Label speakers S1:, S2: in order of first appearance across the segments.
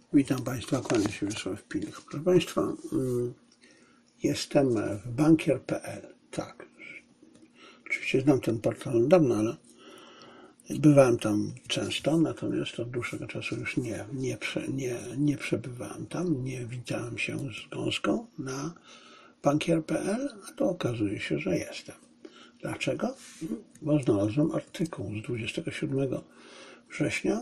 S1: Witam Państwa, kłaniam się Wiesław Pilich. Proszę Państwa, jestem w bankier.pl. Tak, oczywiście znam ten portal od dawna, ale bywałem tam często, natomiast od dłuższego czasu już nie przebywałem tam, nie widziałem się z gąską na bankier.pl, a to okazuje się, że jestem. Dlaczego? Bo znalazłem artykuł z 27 września.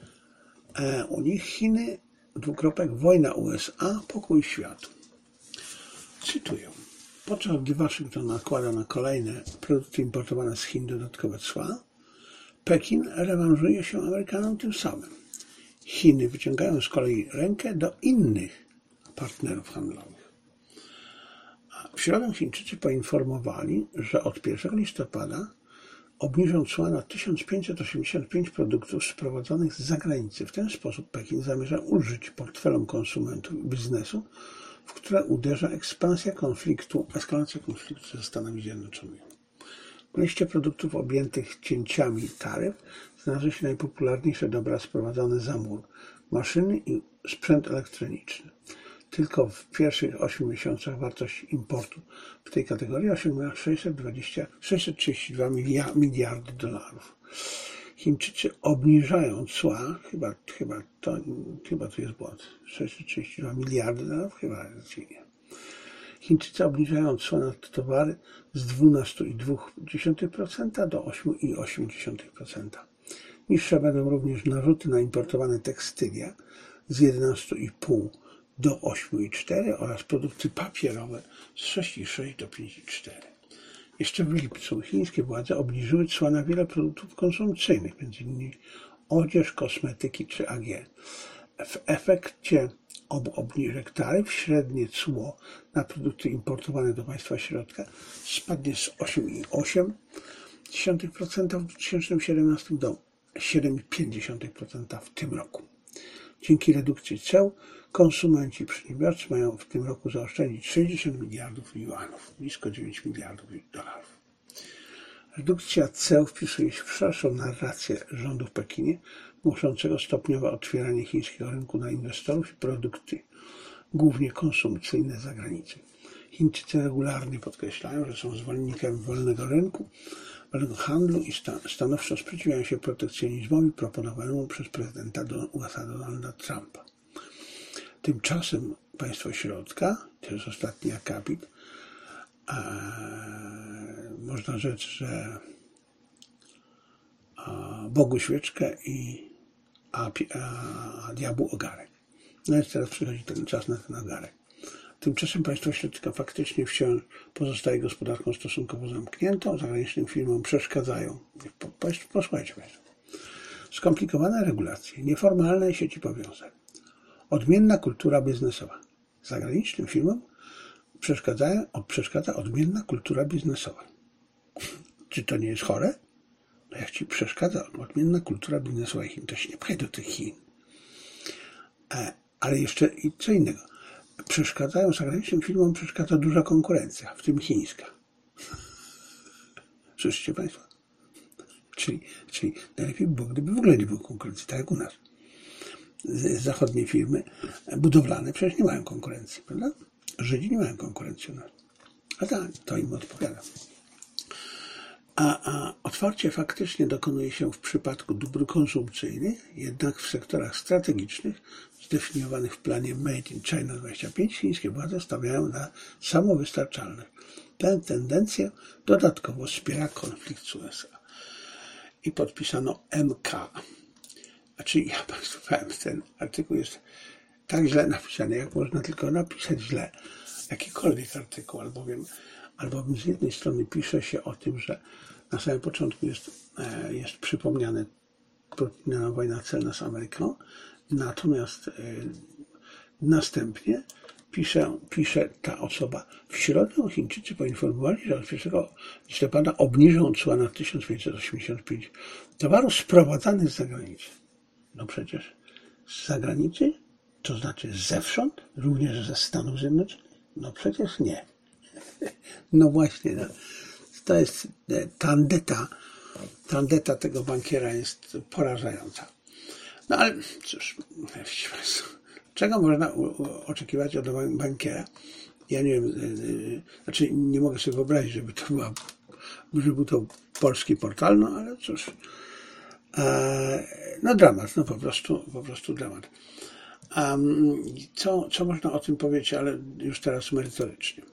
S1: U nich Chiny, wojna USA, pokój światu. Cytuję. Podczas gdy Waszyngton nakłada na kolejne produkty importowane z Chin dodatkowe cła, Pekin rewanżuje się Amerykanom tym samym. Chiny wyciągają z kolei rękę do innych partnerów handlowych. W środę Chińczycy poinformowali, że od 1 listopada obniżą cła na 1585 produktów sprowadzonych z zagranicy. W ten sposób Pekin zamierza ulżyć portfelom konsumentów i biznesu, w które uderza eskalacja konfliktu ze Stanami Zjednoczonymi. W liście produktów objętych cięciami taryf znalazły się najpopularniejsze dobra sprowadzone za mur, maszyny i sprzęt elektroniczny. Tylko w pierwszych 8 miesiącach wartość importu w tej kategorii osiągnęła 632 miliardy dolarów. Chińczycy obniżają cła, chyba to jest błąd, 632 miliardy dolarów, chyba nie. Chińczycy obniżają cła na towary z 12,2% do 8,8%. Niższe będą również narzuty na importowane tekstylia z 11,5% do 8,4% oraz produkty papierowe z 6,6% do 5,4%. Jeszcze w lipcu chińskie władze obniżyły cła na wiele produktów konsumpcyjnych, m.in. odzież, kosmetyki czy AG. W efekcie obu obniżek taryf średnie cło na produkty importowane do państwa środka spadnie z 8,8% w 2017 do 7,5% w tym roku. Dzięki redukcji ceł konsumenci i przedsiębiorcy mają w tym roku zaoszczędzić 60 miliardów juanów, blisko 9 miliardów dolarów. Redukcja ceł wpisuje się w szerszą narrację rządu w Pekinie, głoszącego stopniowe otwieranie chińskiego rynku na inwestorów i produkty, głównie konsumpcyjne z zagranicy. Chińczycy regularnie podkreślają, że są zwolennikami wolnego rynku, wolnego handlu i stanowczo sprzeciwiają się protekcjonizmowi proponowanemu przez prezydenta USA Donalda Trumpa. Tymczasem państwo środka, to jest ostatni akapit, można rzec, że Bogu świeczkę a diabłu ogarek. No i teraz przychodzi ten czas na ten ogarek. Tymczasem państwo środka faktycznie wciąż pozostaje gospodarką stosunkowo zamkniętą, zagranicznym firmom przeszkadzają. Posłuchajcie Państwo. Skomplikowane regulacje, nieformalne sieci powiązań, odmienna kultura biznesowa. Zagranicznym firmom przeszkadza odmienna kultura biznesowa. Czy to nie jest chore? No jak ci przeszkadza odmienna kultura biznesowa Chin, to się nie pchaj do tych Chin. Ale jeszcze i co innego. Zagranicznym firmom przeszkadza duża konkurencja, w tym chińska. Słyszycie Państwo? Czyli najlepiej by było, gdyby w ogóle nie było konkurencji, tak jak u nas. Zachodnie firmy budowlane przecież nie mają konkurencji, prawda? Żydzi nie mają konkurencji u nas. A tak, to im odpowiada. A otwarcie faktycznie dokonuje się w przypadku dóbr konsumpcyjnych, jednak w sektorach strategicznych zdefiniowanych w planie Made in China 25 chińskie władze stawiają na samowystarczalność. Tę tendencję dodatkowo wspiera konflikt z USA. I podpisano MK. Znaczy, ja Państwu powiem, ten artykuł jest tak źle napisany, jak można tylko napisać źle jakikolwiek artykuł, albowiem z jednej strony pisze się o tym, że na samym początku jest przypomniana wojna celna z Ameryką, natomiast następnie pisze ta osoba. W środę Chińczycy poinformowali, że od 1 listopada obniżą cła na 1585 towarów sprowadzanych z zagranicy. No przecież z zagranicy? To znaczy zewsząd? Również ze Stanów Zjednoczonych? No przecież nie. No właśnie, no. To jest tandeta tego bankiera jest porażająca. No ale cóż, Czego można oczekiwać od bankiera? Ja nie wiem, znaczy nie mogę sobie wyobrazić, żeby był to polski portal, no ale cóż. No dramat, no po prostu dramat. Co można o tym powiedzieć, ale już teraz merytorycznie.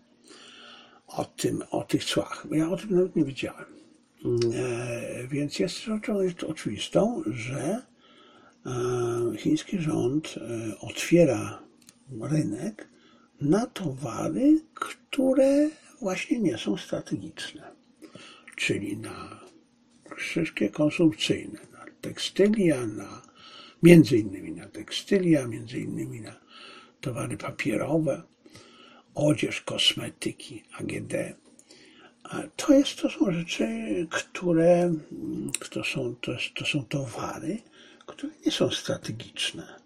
S1: O tych cłach. Ja o tym nawet nie wiedziałem. Więc jest rzeczą oczywistą, że chiński rząd otwiera rynek na towary, które właśnie nie są strategiczne. Czyli na wszystkie konsumpcyjne, na tekstylia, między innymi na towary papierowe, odzież, kosmetyki, AGD. To są rzeczy, to są towary, które nie są strategiczne,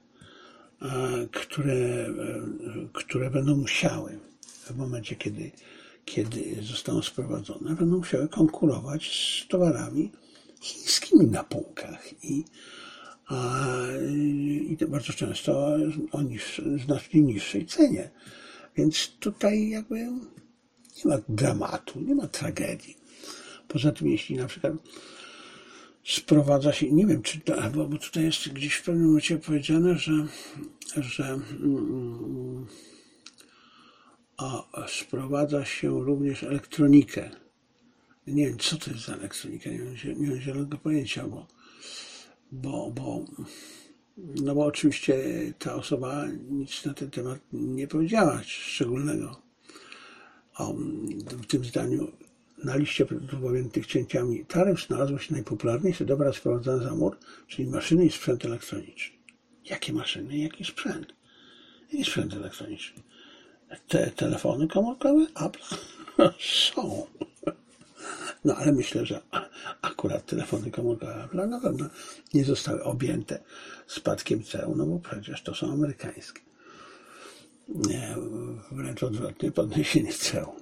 S1: które będą musiały w momencie, kiedy zostaną sprowadzone, będą musiały konkurować z towarami chińskimi na półkach i to bardzo często o znacznie niższej cenie. Więc tutaj jakby nie ma dramatu, nie ma tragedii. Poza tym, jeśli na przykład sprowadza się, nie wiem, czy to, bo tutaj jest gdzieś w pewnym momencie powiedziane, że sprowadza się również elektronikę. Nie wiem, co to jest za elektronika, nie mam zielonego pojęcia, bo oczywiście ta osoba nic na ten temat nie powiedziała szczególnego. W tym zdaniu na liście produktów objętych cięciami taryf znalazło się najpopularniejsze dobra sprowadzane za mur, czyli maszyny i sprzęt elektroniczny. Jakie maszyny? Jaki sprzęt? Jaki sprzęt elektroniczny? Te telefony komórkowe? Apple? Są. No ale myślę, że akurat telefony komórkowe Apple na pewno nie zostały objęte spadkiem ceł, no bo przecież to są amerykańskie. Nie, wręcz odwrotnie, podniesienie ceł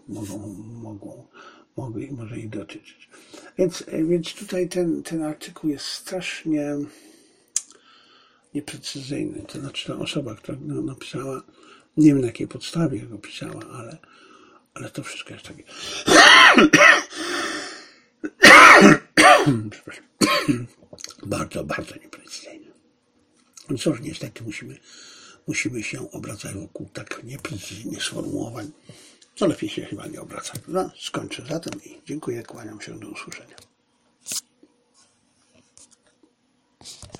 S1: może ich dotyczyć. Więc tutaj ten artykuł jest strasznie nieprecyzyjny. To znaczy ta osoba, która go napisała, nie wiem na jakiej podstawie go pisała, ale to wszystko jest takie bardzo, bardzo nieprecyzyjne. No cóż, niestety musimy się obracać wokół tak nieprecyzyjnych sformułowań, co lepiej się chyba nie obracać. No, skończę zatem i dziękuję, kłaniam się, do usłyszenia.